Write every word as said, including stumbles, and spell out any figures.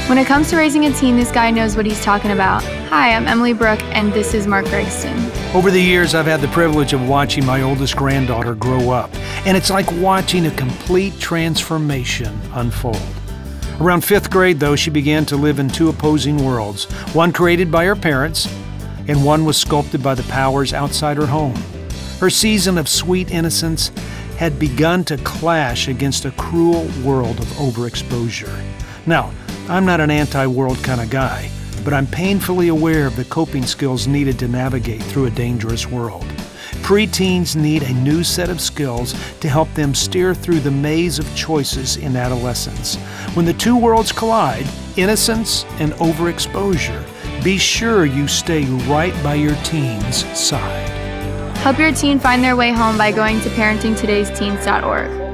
When it comes to raising a teen, this guy knows what he's talking about. Hi, I'm Emily Brooke, and this is Mark Gregston. Over the years, I've had the privilege of watching my oldest granddaughter grow up, and it's like watching a complete transformation unfold. Around fifth grade, though, she began to live in two opposing worlds, one created by her parents, and one was sculpted by the powers outside her home. Her season of sweet innocence had begun to clash against a cruel world of overexposure. Now, I'm not an anti-world kind of guy, but I'm painfully aware of the coping skills needed to navigate through a dangerous world. Preteens need a new set of skills to help them steer through the maze of choices in adolescence. When the two worlds collide, innocence and overexposure, be sure you stay right by your teen's side. Help your teen find their way home by going to parenting todays teens dot org.